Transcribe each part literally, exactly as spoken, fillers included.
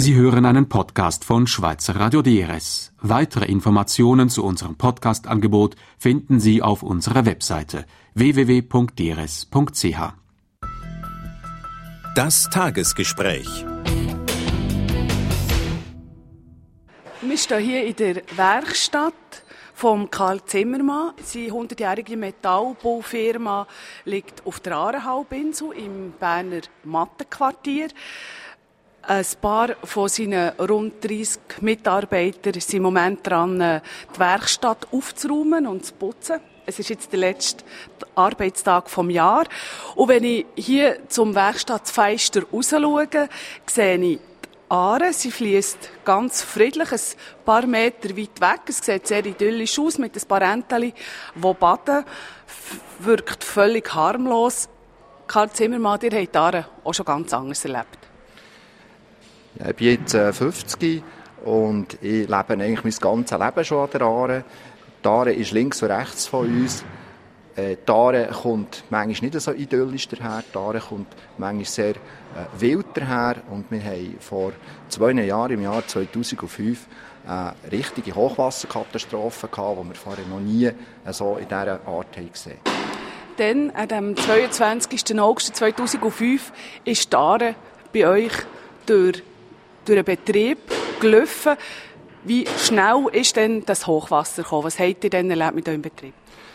Sie hören einen Podcast von Schweizer Radio D R S. Weitere Informationen zu unserem Podcast-Angebot finden Sie auf unserer Webseite w w w punkt d r s punkt c h. Das Tagesgespräch. Wir stehen hier in der Werkstatt von Karl Zimmermann. Seine hundertjährige Metallbaufirma liegt auf der Aarehalbinsel im Berner Mattenquartier. Ein paar von seinen rund dreissig Mitarbeitern sind im Moment dran, die Werkstatt aufzuräumen und zu putzen. Es ist jetzt der letzte Arbeitstag vom Jahr. Und wenn ich hier zum Werkstattfenster raus schaue, sehe ich die Aare. Sie fließt ganz friedlich, ein paar Meter weit weg. Es sieht sehr idyllisch aus mit ein paar Entchen, die baden. Wirkt völlig harmlos. Karl Zimmermann, ihr habt die Aare auch schon ganz anders erlebt. Ich bin jetzt fünfzig und ich lebe eigentlich mein ganzes Leben schon an der Aare. Die Aare ist links und rechts von uns. Die Aare kommt manchmal nicht so idyllisch daher. Die Aare kommt manchmal sehr äh, wild daher. Und wir haben vor zwei Jahren, im Jahr zweitausendfünf, eine richtige Hochwasserkatastrophe gehabt, die wir vorher noch nie so in dieser Art haben gesehen. Dann, an dem zweiundzwanzigsten August zweitausendfünf, ist die Aare bei euch durch durch den Betrieb gelaufen. Wie schnell ist denn das Hochwasser gekommen? Was habt ihr denn erlebt mit eurem Betrieb?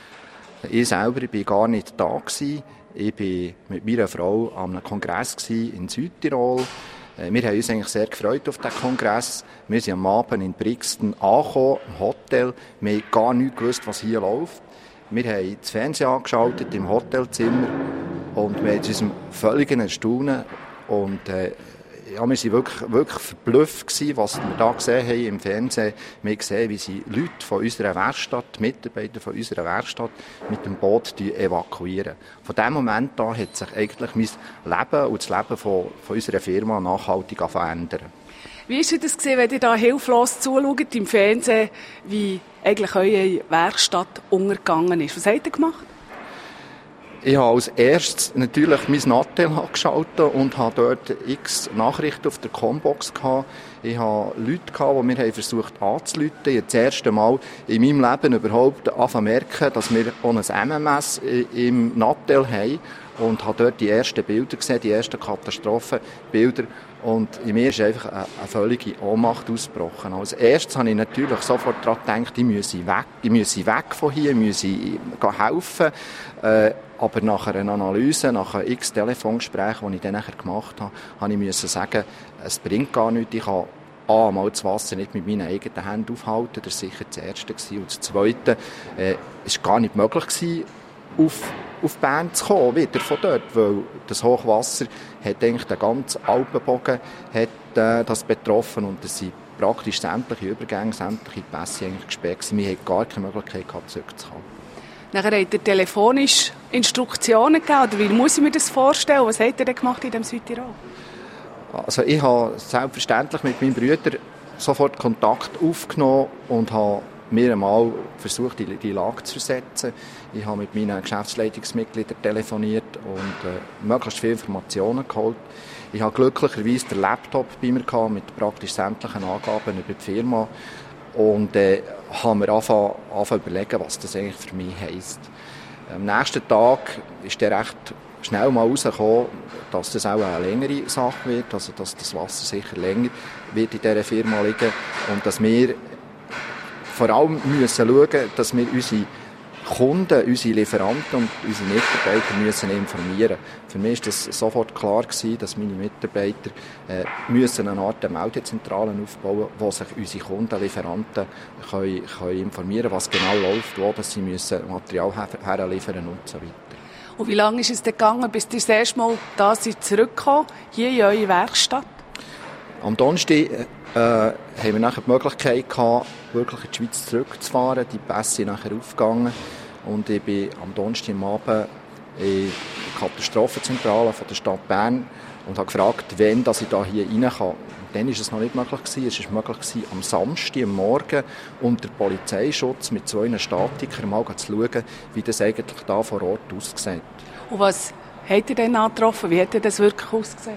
Ich selber war gar nicht da. Ich war mit meiner Frau an einem Kongress in Südtirol. Wir haben uns eigentlich sehr gefreut auf diesen Kongress. Wir sind am Abend in Brixen angekommen, im Hotel. Wir haben gar nicht gewusst, was hier läuft. Wir haben das Fernsehen angeschaltet im Hotelzimmer und wir haben uns völligen Erstaunen und äh, Ja, wir waren wirklich, wirklich verblüfft gewesen, was wir da gesehen haben im Fernsehen. Wir haben gesehen, wie sie Leute von unserer Werkstatt, Mitarbeiter von unserer Werkstatt mit dem Boot evakuieren. Von diesem Moment an hat sich eigentlich mein Leben und das Leben von, von unserer Firma nachhaltig verändert. Wie war das gewesen, wenn ihr da hilflos zuschaut im Fernsehen, wie eigentlich eure Werkstatt untergegangen ist? Was habt ihr gemacht? Ich habe als erstes natürlich mein Nattel angeschaltet und habe dort x Nachrichten auf der Combox gehabt. Ich habe Leute gehabt, die mir versucht anzurufen. Ich habe das erste Mal in meinem Leben überhaupt angefangen zu merken, dass wir auch ein M M S im Nattel haben. Und habe dort die ersten Bilder gesehen, die ersten Katastrophenbilder. Und in mir ist einfach eine, eine völlige Ohnmacht ausgebrochen. Als erstes habe ich natürlich sofort daran gedacht, ich müsse weg, ich müsse weg von hier, ich müsse helfen. Äh, aber nach einer Analyse, nach einem x Telefongespräch, das ich dann nachher gemacht habe, habe ich müssen sagen, es bringt gar nichts. Ich kann A, mal das Wasser nicht mit meinen eigenen Händen aufhalten, das war sicher das Erste. Und das Zweite, äh, es war gar nicht möglich gewesen, auf, auf Bern zu kommen, wieder von dort, weil das Hochwasser hat eigentlich den ganzen Alpenbogen hat, äh, das betroffen und es sind praktisch sämtliche Übergänge, sämtliche Pässe eigentlich gesperrt gewesen. Wir hatten gar keine Möglichkeit gehabt, zurückzukommen. Nachher habt ihr telefonisch Instruktionen gegeben, oder wie muss ich mir das vorstellen? Was habt ihr denn gemacht in dem Südtirol? Also ich habe selbstverständlich mit meinem Bruder sofort Kontakt aufgenommen und habe mir einmal versucht, die, die Lage zu versetzen. Ich habe mit meinen Geschäftsleitungsmitgliedern telefoniert und äh, möglichst viele Informationen geholt. Ich habe glücklicherweise den Laptop bei mir gehabt, mit praktisch sämtlichen Angaben über die Firma und äh, habe mir angefangen, angefangen zu überlegen, was das eigentlich für mich heisst. Am nächsten Tag ist der recht schnell mal rausgekommen, dass das auch eine längere Sache wird, also dass das Wasser sicher länger wird in dieser Firma liegen und dass wir vor allem müssen schauen, dass wir unsere Kunden, unsere Lieferanten und unsere Mitarbeiter müssen informieren. Für mich war das sofort klar gewesen, dass meine Mitarbeiter äh, müssen eine Art Meldezentrale aufbauen, wo sich unsere Kunden, Lieferanten können, können informieren, was genau läuft, wo dass sie müssen Material her- herliefern und so weiter. Und wie lange ist es denn gegangen, bis ihr das erste Mal da seid zurückgekommen, hier in eure Werkstatt? Am Donnerstag äh, haben wir nachher die Möglichkeit gehabt, wirklich in die Schweiz zurückzufahren. Die Pässe sind nachher aufgegangen und ich bin am Donnerstag am Abend in der Katastrophenzentrale von der Stadt Bern und habe gefragt, wann dass ich da hier rein kann. Und dann war es noch nicht möglich gewesen. Es war möglich gewesen, am Samstag, am Morgen, unter Polizeischutz mit zwei Statikern mal zu schauen, wie das eigentlich da vor Ort aussieht. Und was habt ihr denn angetroffen? Wie hat das wirklich ausgesehen?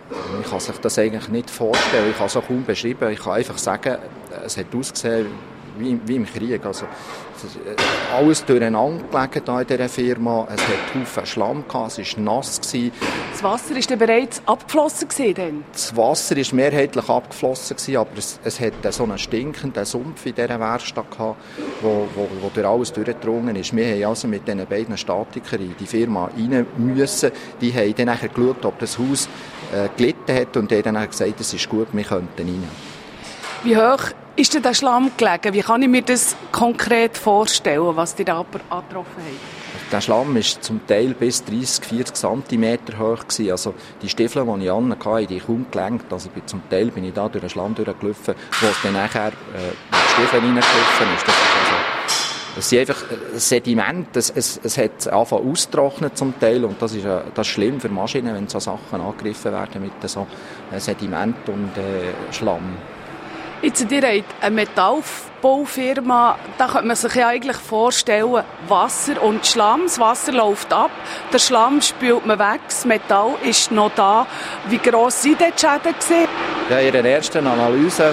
Man kann sich das eigentlich nicht vorstellen, ich kann es auch kaum beschreiben. Ich kann einfach sagen, es hat ausgesehen wie, wie im Krieg. Also, alles durcheinander gelegen da in dieser Firma. Es hat Haufen Schlamm gehabt, es war nass gewesen. Das Wasser war dann bereits abgeflossen gewesen? Das Wasser war mehrheitlich abgeflossen gewesen, aber es, es hat so einen stinkenden Sumpf in dieser Werkstatt gehabt, wo, wo, wo durch alles durchgedrungen ist. Wir haben also mit diesen beiden Statikern in die Firma rein müssen. Die haben dann nachher geschaut, ob das Haus äh, gelitten hat und haben dann gesagt, es ist gut, wir könnten rein. Wie hoch ist denn der Schlamm gelegen? Wie kann ich mir das konkret vorstellen, was die da aber angetroffen haben? Der Schlamm war zum Teil bis dreissig, vierzig Zentimeter hoch gewesen. Also die Stiefel, die ich an hatte, die kaum gelenkt. Also zum Teil bin ich da durch den Schlamm durchgelaufen, wo es dann nachher äh, mit den Stiefeln reingelaufen ist. Das ist also, es sind einfach Sediment. Es, es, es hat angefangen auszutrocknen zum Teil und das ist, äh, das ist schlimm für Maschinen, wenn so Sachen angegriffen werden mit so äh, Sediment und äh, Schlamm. Jetzt, ihr habt eine Metallbaufirma, da könnte man sich ja eigentlich vorstellen, Wasser und Schlamm. Das Wasser läuft ab, der Schlamm spült man weg, das Metall ist noch da. Wie gross waren die Schäden gewesen? Ja, in der ersten Analyse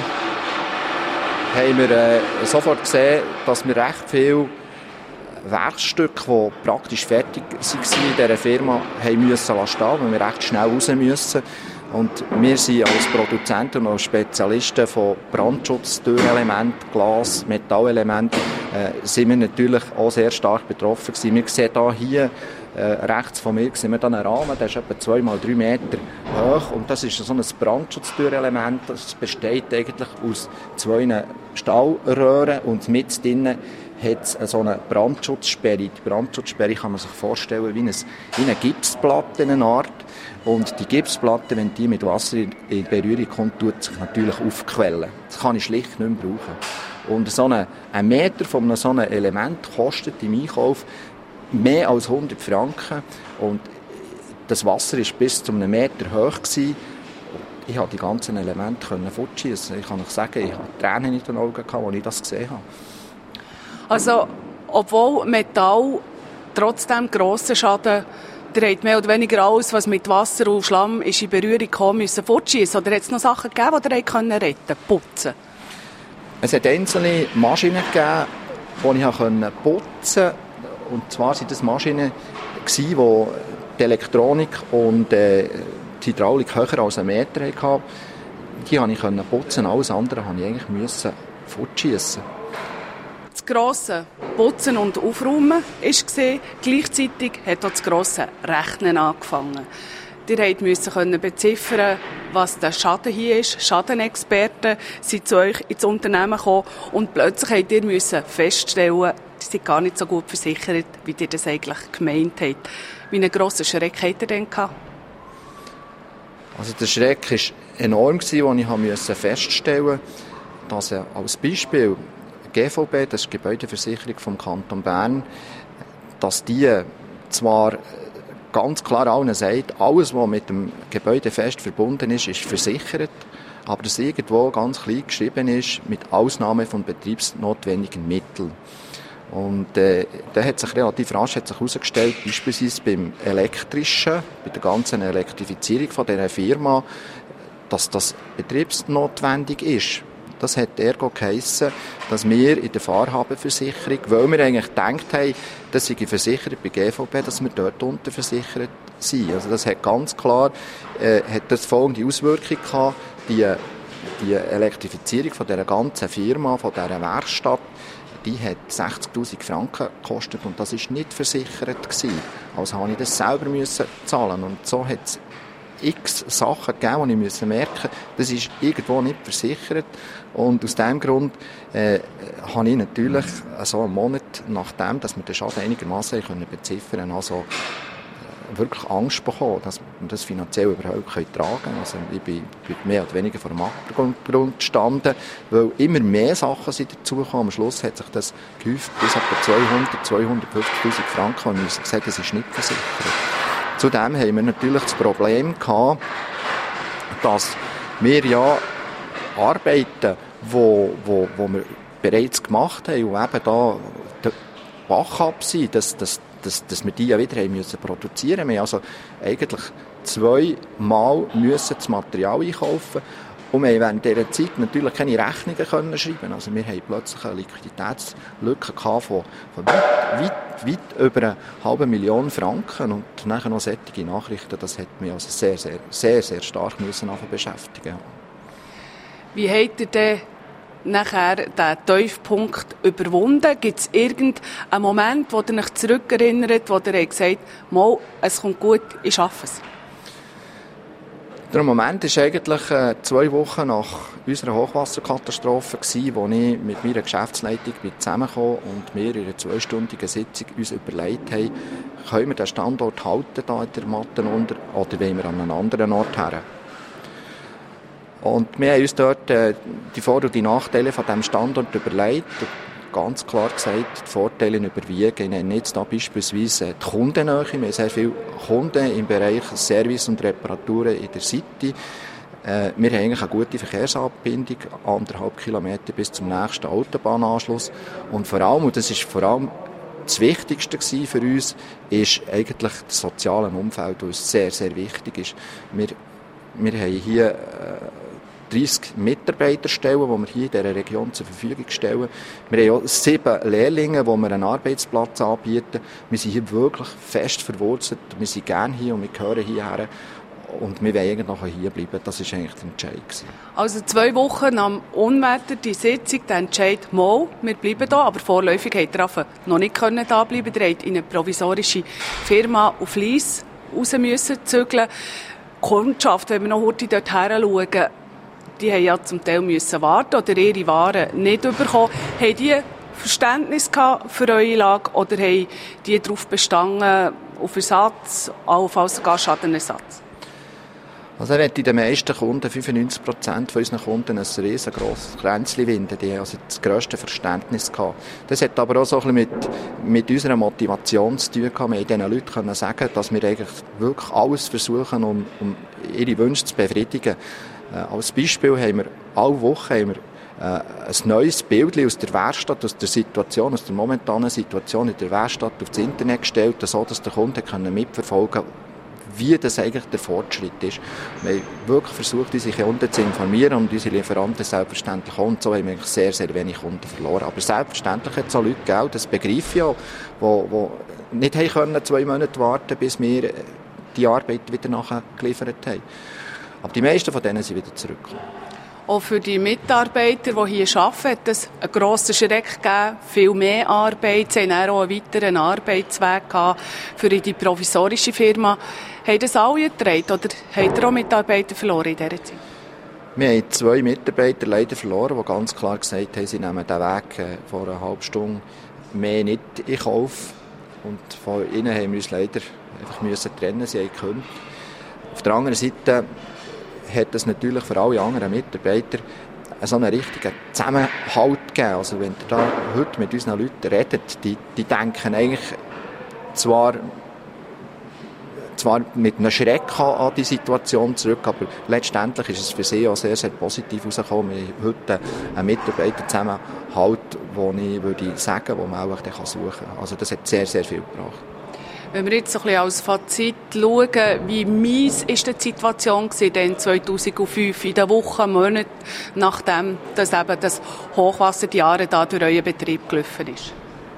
haben wir äh, sofort gesehen, dass wir recht viele Werkstücke, die praktisch fertig waren in dieser Firma, haben müssen lassen, weil wir recht schnell raus müssen. Und wir sind als Produzenten und als Spezialisten von Brandschutz-Türelementen, Glas-, Metallelementen, äh, sind wir natürlich auch sehr stark betroffen gewesen. Wir sehen hier, hier äh, rechts von mir sehen wir dann einen Rahmen, der ist etwa zwei mal drei Meter hoch und das ist so ein Brandschutztürelement. Das besteht eigentlich aus zwei Stahlröhren und mit drinnen hat es so eine Brandschutzsperre. Die Brandschutzsperre kann man sich vorstellen wie eine, wie eine Gipsplatte, eine Art. Und die Gipsplatte, wenn die mit Wasser in Berührung kommt, tut sich natürlich aufquellen. Das kann ich schlicht nicht mehr brauchen. Und so eine, ein Meter von einem so einem Element kostet im Einkauf mehr als hundert Franken. Und das Wasser war bis zu einem Meter hoch gewesen. Ich konnte die ganzen Elemente fortschießen. Ich kann euch sagen, ich hatte Tränen in den Augen, als ich das gesehen habe. Also, obwohl Metall trotzdem grossen Schaden, ihr habt mehr oder weniger alles, was mit Wasser und Schlamm ist in Berührung kam, müssen fortschießen. Oder hat es noch Sachen gegeben, die ihr retten konnten, putzen? Es hat einzelne Maschinen gegeben, die ich putzen konnte. Und zwar waren das Maschinen, die die Elektronik und äh, die Hydraulik höher als einen Meter hatten. Die konnte ich putzen, alles andere musste ich fortschiessen. Das grosse Putzen und Aufräumen war. Gleichzeitig hat auch das grosse Rechnen angefangen. Ihr musst beziffern, was der Schaden hier ist. Schadenexperten sind zu euch ins Unternehmen gekommen und plötzlich musst ihr feststellen, die sind gar nicht so gut versichert, wie ihr das eigentlich gemeint habt. Wie einen grossen Schreck habt ihr denn gehabt? Also der Schreck war enorm, den ich feststellen musste, dass er als Beispiel G V B, das ist die Gebäudeversicherung vom Kanton Bern, dass die zwar ganz klar allen sagt, alles, was mit dem Gebäude fest verbunden ist, ist versichert, aber dass irgendwo ganz klein geschrieben ist, mit Ausnahme von betriebsnotwendigen Mitteln. Und äh, da hat sich relativ rasch hat sich herausgestellt, beispielsweise beim Elektrischen, bei der ganzen Elektrifizierung von dieser Firma, dass das betriebsnotwendig ist. Das hat ergo geheissen, dass wir in der Fahrhabenversicherung, weil wir eigentlich gedacht haben, das sei versichert bei G V B, dass wir dort unterversichert sind. Also das hat ganz klar äh, hat das folgende Auswirkung gehabt, die, die Elektrifizierung von dieser ganzen Firma, von dieser Werkstatt, die hat sechzigtausend Franken gekostet und das war nicht versichert gewesen. Also musste ich das selber müssen zahlen und so hat es x Sachen gegeben, die ich merken musste, das ist irgendwo nicht versichert. Und aus diesem Grund äh, habe ich natürlich so einen Monat nachdem, dass wir den Schaden einigermaßen beziffern können, also äh, wirklich Angst bekommen, dass wir das finanziell überhaupt tragen können. Also ich bin, bin mehr oder weniger vor dem Abgrund gestanden, weil immer mehr Sachen sind dazugekommen. Am Schluss hat sich das gehäuft bis etwa zweihundert, zweihundertfünfzigtausend Franken und wir müssen sagen, das ist nicht versichert. Zudem haben wir natürlich das Problem gehabt, dass wir ja Arbeiten, wo, wo, wo wir bereits gemacht haben und eben da der Bach ab sind, dass, dass, dass, dass wir die ja wieder haben müssen produzieren. Wir haben also eigentlich zweimal müssen das Material einkaufen. Und wir haben während dieser Zeit natürlich keine Rechnungen können schreiben. Also wir haben plötzlich eine Liquiditätslücke gehabt von, von weit, weit, weit über eine halbe Million Franken. Und nachher noch solche Nachrichten, das hat mich also sehr, sehr, sehr, sehr stark müssen beschäftigen. Wie habt ihr denn nachher den Tiefpunkt überwunden? Gibt es irgendeinen Moment, wo ihr euch zurückerinnert, wo ihr gesagt habt, mal, es kommt gut, ich schaffe es? Der Moment war eigentlich äh, zwei Wochen nach unserer Hochwasserkatastrophe, gewesen, wo ich mit meiner Geschäftsleitung zusammengekommen und wir in einer zweistündigen Sitzung uns überlegt haben, können wir den Standort halten da in der Matten unter oder wollen wir an einen anderen Ort her? Und wir haben uns dort äh, die Vor- und die Nachteile von diesem Standort überlegt. Ganz klar gesagt, die Vorteile überwiegen. Ich nenne jetzt da beispielsweise die Kundennähe. Wir haben sehr viele Kunden im Bereich Service und Reparaturen in der City. Äh, wir haben eigentlich eine gute Verkehrsanbindung, anderthalb Kilometer bis zum nächsten Autobahnanschluss. Und vor allem, und das ist vor allem das Wichtigste für uns, ist eigentlich das soziale Umfeld, das uns sehr, sehr wichtig ist. Wir, wir haben hier äh, dreissig Mitarbeiterstellen, die wir hier in dieser Region zur Verfügung stellen. Wir haben auch sieben Lehrlinge, die wir einen Arbeitsplatz anbieten. Wir sind hier wirklich fest verwurzelt. Wir sind gerne hier und wir gehören hierher. Und wir wollen eigentlich noch hier bleiben. Das war eigentlich der Entscheid. Also zwei Wochen nach dem Unwetter, die Sitzung, der Entscheid, mal, wir bleiben da. Aber vorläufig habt ihr noch nicht da bleiben. Ihr habt in eine provisorische Firma auf Lyss raus müssen zügeln. Die Kundschaft, wenn wir noch heute dort her schauen, die haben ja zum Teil müssen warten oder ihre Waren nicht bekommen. Haben die Verständnis gehabt für eure Lage oder haben die darauf bestanden, auf Ersatz, allenfalls sogar Schadenersatz? Also er hat in den meisten Kunden, fünfundneunzig Prozent von unseren Kunden, ein riesengroßes Kränzchen winden. Die haben also das grösste Verständnis gehabt. Das hat aber auch so ein bisschen mit, mit unserer Motivation zu tun gehabt. Wir haben diesen Leuten können sagen, dass wir eigentlich wirklich alles versuchen, um, um ihre Wünsche zu befriedigen. Äh, als Beispiel haben wir alle Wochen haben wir, äh, ein neues Bild aus der Werkstatt, aus der Situation, aus der momentanen Situation in der Werkstatt auf das Internet gestellt, so dass der Kunde mitverfolgen kann, wie das eigentlich der Fortschritt ist. Wir haben wirklich versucht, unsere Kunden zu informieren und unsere Lieferanten selbstverständlich auch. Und so haben wir eigentlich sehr, sehr wenig Kunden verloren. Aber selbstverständlich hat es auch Leute gegeben, das begreife ich auch, die nicht haben können, zwei Monate warten, bis wir die Arbeit wieder nachher geliefert haben. Aber die meisten von denen sind wieder zurückgekommen. Auch für die Mitarbeiter, die hier arbeiten, hat es einen grossen Schreck gegeben, viel mehr Arbeit. Sie haben auch einen weiteren Arbeitsweg gehabt für die provisorische Firma. Haben das alle getragen oder habt ihr auch Mitarbeiter verloren in dieser Zeit? Wir haben zwei Mitarbeiter leider verloren, die ganz klar gesagt haben, sie nehmen den Weg vor einer halben Stunde mehr nicht in Kauf. Und von ihnen haben wir uns leider einfach müssen trennen, sie haben gekündigt. Auf der anderen Seite hat es natürlich für alle anderen Mitarbeiter so einen richtigen Zusammenhalt gegeben. Also wenn ihr da heute mit unseren Leuten redet, die, die denken eigentlich zwar, zwar mit einem Schreck an die Situation zurück, aber letztendlich ist es für sie auch sehr, sehr positiv herausgekommen. Wir haben heute einen Mitarbeiterzusammenhalt, den ich würde sagen, den man auch suchen kann. Also das hat sehr, sehr viel gebracht. Wenn wir jetzt so ein bisschen als Fazit schauen, wie mies war die Situation denn zweitausendfünf, in den Wochen, Monaten, nachdem dass eben das Hochwasser die Jahre da durch euren Betrieb gelaufen ist?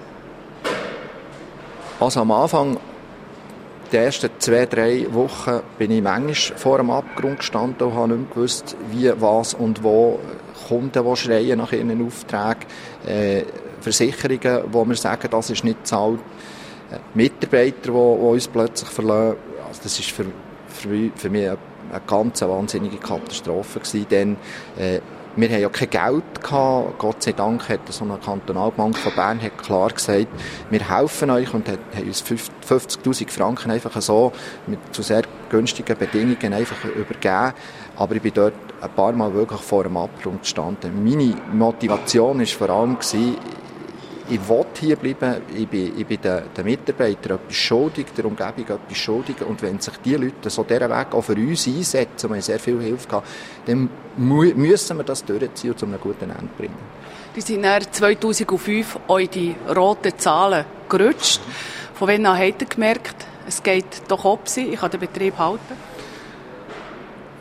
Also am Anfang, die ersten zwei, drei Wochen, bin ich manchmal vor dem Abgrund gestanden und habe nicht mehr gewusst, wie, was und wo. Kunden, die schreien nach ihren Aufträgen, äh, Versicherungen, wo wir sagen, das ist nicht zahlt. Mitarbeiter, die, die uns plötzlich verlassen. Also das war für, für, für mich eine, eine ganz wahnsinnige Katastrophe gewesen, denn äh, wir haben ja kein Geld gehabt. Gott sei Dank hat so eine Kantonalbank von Bern hat klar gesagt, wir helfen euch und hat, haben uns fünfzigtausend Franken einfach so mit, zu sehr günstigen Bedingungen einfach übergeben. Aber ich bin dort ein paar Mal wirklich vor dem Abgrund gestanden. Meine Motivation war vor allem gewesen, ich will hier bleiben, ich bin, ich bin den, den Mitarbeitern etwas schuldig, der Umgebung etwas schuldig. Und wenn sich die Leute so diesen Weg auch für uns einsetzen, und wir haben sehr viel Hilfe gehabt, dann mu- müssen wir das durchziehen und zu einem guten Ende bringen. Die sind dann zweitausendfünf auch in die roten Zahlen gerutscht. Von wann an habt ihr gemerkt, es geht doch ob sie, ich kann den Betrieb halten?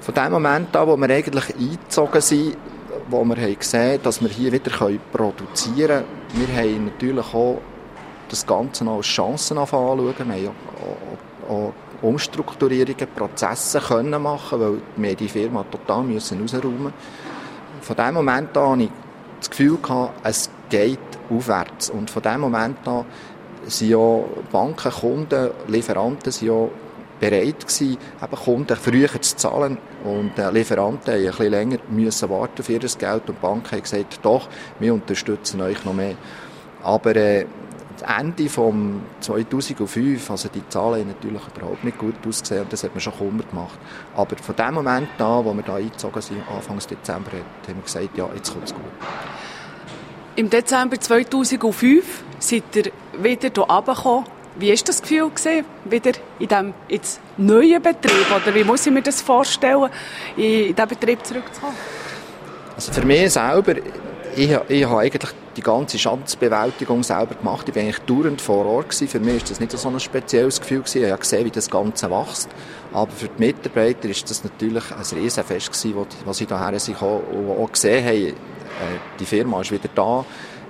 Von dem Moment an, wo wir eigentlich eingezogen sind, wo wir haben gesehen, dass wir hier wieder produzieren können, wir haben natürlich auch das Ganze als Chancen anschauen. Wir haben auch, auch, auch Umstrukturierungen, Prozesse können machen, weil wir die Firma total müssen rausräumen. Von dem Moment an hatte ich das Gefühl, es geht aufwärts. Und von dem Moment an sind ja Banken, Kunden, Lieferanten sind ja bereit gewesen, eben Kunden früher zu zahlen. Und äh, Lieferanten haben ein bisschen länger müssen warten für ihr Geld. Und die Banken haben gesagt, doch, wir unterstützen euch noch mehr. Aber äh, das Ende von zweitausendfünf, also die Zahlen haben natürlich überhaupt nicht gut ausgesehen. Und das hat mir schon Kummer gemacht. Aber von dem Moment an, wo wir da eingezogen sind, Anfang Dezember, haben wir gesagt, ja, jetzt kommt es gut. Im Dezember zweitausendfünf seid ihr wieder hier runtergekommen. Wie war das Gefühl gewesen, wieder in diesem jetzt neuen Betrieb? Oder wie muss ich mir das vorstellen, in diesen Betrieb zurückzukommen? Also für mich selber, ich, ich habe eigentlich die ganze Schadensbewältigung selber gemacht. Ich war eigentlich dauernd vor Ort gewesen. Für mich war das nicht so ein spezielles Gefühl gewesen. Ich habe gesehen, wie das Ganze wächst. Aber für die Mitarbeiter war das natürlich ein Riesenfest gewesen, wo, wo sie hierher sind und auch gesehen haben, die Firma ist wieder da.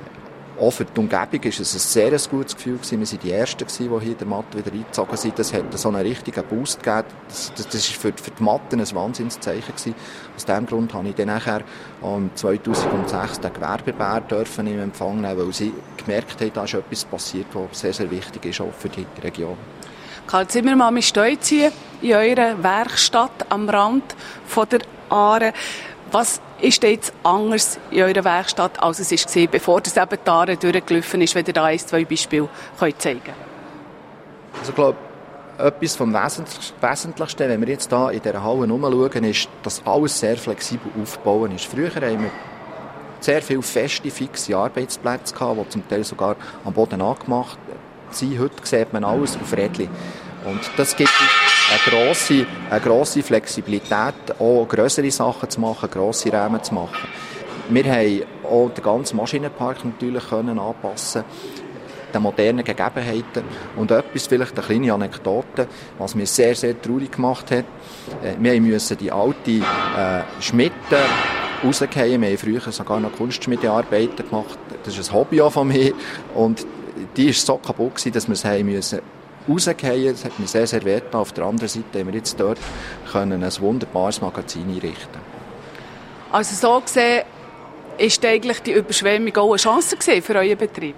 Auch für die Umgebung war es ein sehr gutes Gefühl gewesen. Wir waren die Ersten, die hier in der Matte wieder eingezogen sind. Das hat so einen richtigen Boost gegeben. Das, das, das ist für, für die Matte ein Wahnsinnszeichen gewesen. Aus diesem Grund habe ich dann nachher im zweitausendsechs den Gewerbebär dürfen im Empfang nehmen, weil sie gemerkt haben, da ist etwas passiert, was sehr, sehr wichtig ist, auch für die Region. Karl Zimmermann, wir stehen jetzt hier in eurer Werkstatt am Rand von der Aare. Was ist denn jetzt anders in eurer Werkstatt, als es war, bevor das eben die Aare durchgelaufen ist, wenn ihr da ein, zwei Beispiele könnt zeigen könnt? Also ich glaube, etwas vom Wesentlichsten, wenn wir jetzt hier in dieser Halle herumschauen, ist, dass alles sehr flexibel aufgebaut ist. Früher haben wir sehr viele feste, fixe Arbeitsplätze gehabt, die zum Teil sogar am Boden angemacht sind. Heute sieht man alles auf Rädchen. Und das gibt eine grosse, eine grosse Flexibilität, auch grössere Sachen zu machen, grosse Räume zu machen. Wir haben auch den ganzen Maschinenpark natürlich können anpassen, den modernen Gegebenheiten. Und etwas, vielleicht eine kleine Anekdote, was mir sehr, sehr traurig gemacht hat. Wir mussten die alte äh, Schmiede rausgehen. Wir haben früher sogar noch Kunstschmiedearbeiten gemacht. Das ist ein Hobby auch von mir. Und die war so kaputt gewesen, dass wir es haben müssen rausgehen. Das hat mir sehr, sehr weh getan. Auf der anderen Seite haben wir jetzt dort können ein wunderbares Magazin einrichten. Also so gesehen, ist eigentlich die Überschwemmung auch eine Chance für euren Betrieb?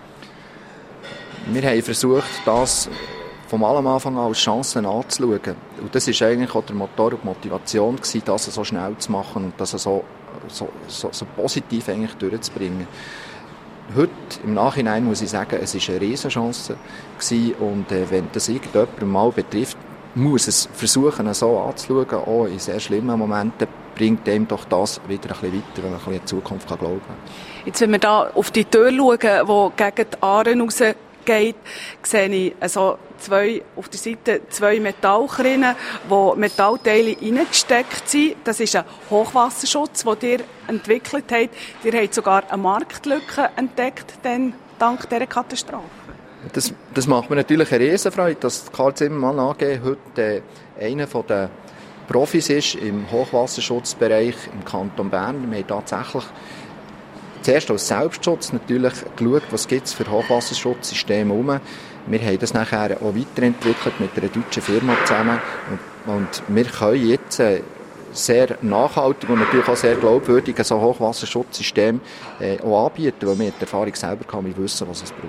Wir haben versucht, das vom allem Anfang an als Chancen anzuschauen. Und das war eigentlich auch der Motor und die Motivation, das so schnell zu machen und das so, so, so, so positiv eigentlich durchzubringen. Heute, im Nachhinein, muss ich sagen, es war eine Riesenchance gewesen. Und äh, wenn das irgendjemand mal betrifft, muss es versuchen, so anzuschauen, auch in sehr schlimmen Momenten, bringt dem doch das wieder ein bisschen weiter, wenn man ein bisschen in die Zukunft kann glauben kann. Jetzt, wenn wir da auf die Tür schauen, die gegen die Aare rausgeht, sehe ich also zwei, auf der Seite zwei Metallkrinnen, wo Metallteile reingesteckt sind. Das ist ein Hochwasserschutz, den ihr entwickelt habt. Ihr habt sogar eine Marktlücke entdeckt, denn dank dieser Katastrophe. Das, das macht mir natürlich eine Riesenfreude, dass Karl Zimmermann A G heute äh, einer der Profis ist im Hochwasserschutzbereich im Kanton Bern. Wir haben tatsächlich zuerst als Selbstschutz natürlich geschaut, was gibt es für Hochwasserschutzsysteme herum. Wir haben das nachher auch weiterentwickelt mit einer deutschen Firma zusammen und, und wir können jetzt äh, sehr nachhaltig und natürlich auch sehr glaubwürdig so Hochwasserschutzsystem äh, auch anbieten, weil wir die Erfahrung selber haben, wir wissen, was es braucht.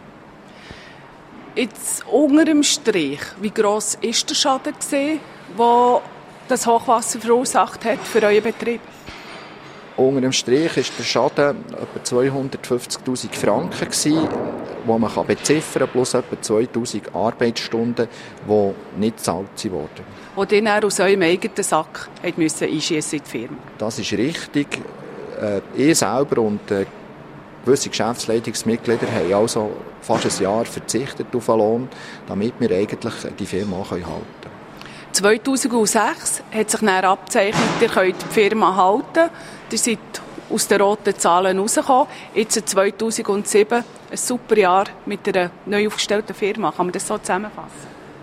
Jetzt unter dem Strich, wie gross war der Schaden, den das Hochwasser verursacht hat für euren Betrieb? Unter dem Strich war der Schaden etwa zweihundertfünfzigtausend Franken gewesen, die man beziffern kann, plus etwa zweitausend Arbeitsstunden, die nicht gezahlt wurden. Die dann aus eurem eigenen Sack einschiessen in die Firma? Das ist richtig. Äh, ich selber und äh, gewisse Geschäftsleitungsmitglieder haben also fast ein Jahr verzichtet auf einen Lohn, damit wir eigentlich die Firma halten können. zweitausendsechs hat sich dann abgezeichnet, ihr könnt die Firma halten. Ihr seid aus den roten Zahlen rausgekommen. Jetzt zweitausendsieben, ein super Jahr mit einer neu aufgestellten Firma. Kann man das so zusammenfassen?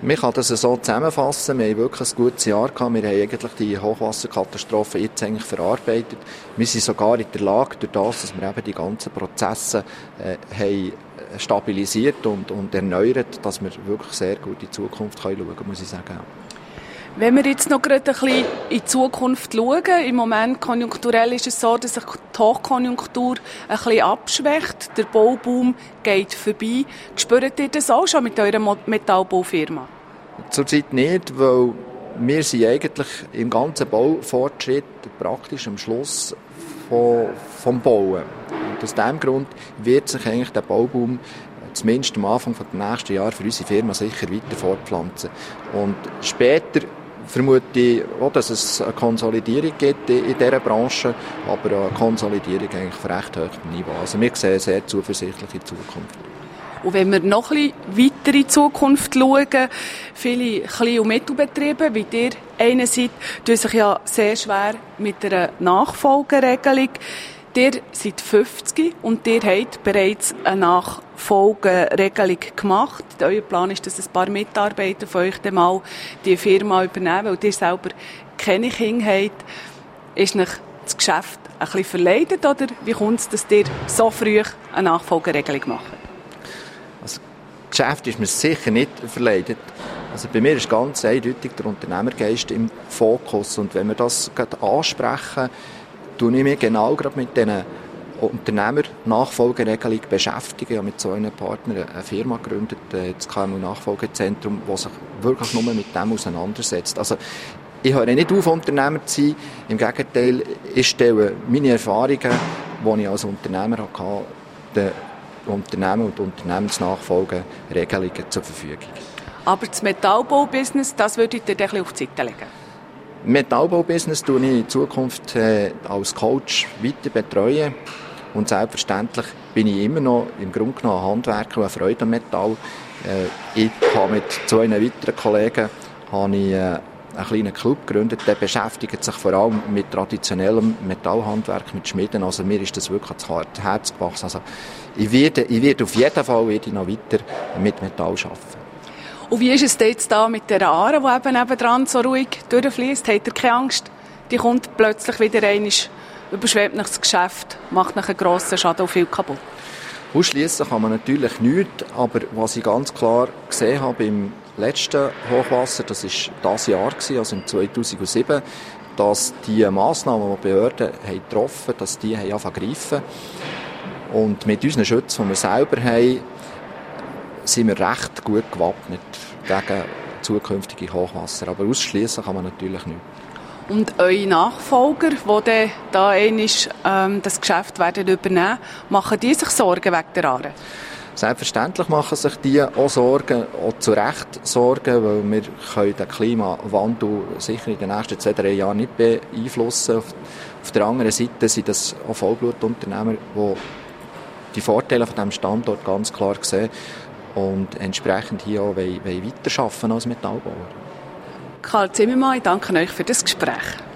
Man kann das so zusammenfassen. Wir haben wirklich ein gutes Jahr gehabt. Wir haben eigentlich die Hochwasserkatastrophe jetzt eigentlich verarbeitet. Wir sind sogar in der Lage, durch das, dass wir eben die ganzen Prozesse äh, haben stabilisiert und, und erneuert, dass wir wirklich sehr gut in die Zukunft schauen können, muss ich sagen. Wenn wir jetzt noch gerade ein bisschen in die Zukunft schauen, im Moment konjunkturell ist es so, dass sich die Hochkonjunktur ein bisschen abschwächt. Der Bauboom geht vorbei. Spürt ihr das auch schon mit eurer Metallbaufirma? Zurzeit nicht, weil wir sind eigentlich im ganzen Baufortschritt praktisch am Schluss von, vom Bauen. Und aus diesem Grund wird sich eigentlich der Bauboom zumindest am Anfang des nächsten Jahres für unsere Firma sicher weiter fortpflanzen. Und später vermute ich auch, dass es eine Konsolidierung gibt in dieser Branche, aber eine Konsolidierung eigentlich auf recht hohem Niveau. Also wir sehen sehr zuversichtlich in die Zukunft. Und wenn wir noch ein bisschen weiter in die Zukunft schauen, viele Klein- und Mittelbetriebe, wie ihr einer seid, tun sich ja sehr schwer mit einer Nachfolgeregelung. Ihr seid fünfzig und ihr habt bereits eine Nachfolgeregelung gemacht. Euer Plan ist, dass ein paar Mitarbeiter von euch dann mal die Firma übernehmen, weil ihr selber keine Kinder habt. Ist euch das Geschäft ein bisschen verleidet oder wie kommt es, dass ihr so früh eine Nachfolgeregelung macht? Also, das Geschäft ist mir sicher nicht verleidet. Also bei mir ist ganz eindeutig der Unternehmergeist im Fokus. Und wenn wir das gerade ansprechen, tue ich mich genau gerade mit diesen Unternehmer-Nachfolgeregelung beschäftigen. Ich habe mit so einem Partner eine Firma gegründet, das K M U-Nachfolgezentrum, das sich wirklich nur mit dem auseinandersetzt. Also ich höre nicht auf, Unternehmer zu sein. Im Gegenteil, ich stelle meine Erfahrungen, die ich als Unternehmer hatte, den Unternehmen und Unternehmensnachfolgeregelungen zur Verfügung. Aber das Metallbaubusiness, das würdet ihr dann auf die Seite legen? Metallbaubusiness tue ich in Zukunft äh, als Coach weiter betreuen. Und selbstverständlich bin ich immer noch im Grunde genommen Handwerker und Freude am Metall. Äh, ich habe mit zwei weiteren Kollegen habe ich, äh, einen kleinen Club gegründet, der beschäftigt sich vor allem mit traditionellem Metallhandwerk, mit Schmieden. Also mir ist das wirklich ans Herz gewachsen. Also ich werde, ich werde auf jeden Fall werde ich noch weiter mit Metall arbeiten. Und wie ist es jetzt da mit der Aare, die eben nebendran so ruhig durchfließt? Habt ihr keine Angst? Die kommt plötzlich wieder einmal, überschwemmt nach das Geschäft, macht nach einen grossen Schaden und viel kaputt. Ausschliessen kann man natürlich nichts, aber was ich ganz klar gesehen habe im letzten Hochwasser, das war dieses Jahr, also im zweitausendsieben, dass die Massnahmen, die die Behörden haben getroffen haben, dass die haben angefangen zu greifen. Und mit unseren Schützen, die wir selber haben, sind wir recht gut gewappnet gegen zukünftige Hochwasser. Aber ausschliessen kann man natürlich nicht. Und eure Nachfolger, die da einmal ähm, das Geschäft werden übernehmen, machen die sich Sorgen wegen der Aare? Selbstverständlich machen sich die auch Sorgen, auch zu Recht Sorgen, weil wir können den Klimawandel sicher in den nächsten zwei, drei Jahren nicht beeinflussen. Auf, auf der anderen Seite sind das auch Vollblutunternehmer, die die Vorteile von diesem Standort ganz klar sehen und entsprechend hier auch weiterarbeiten als Metallbauer. Karl Zimmermann, ich danke euch für das Gespräch.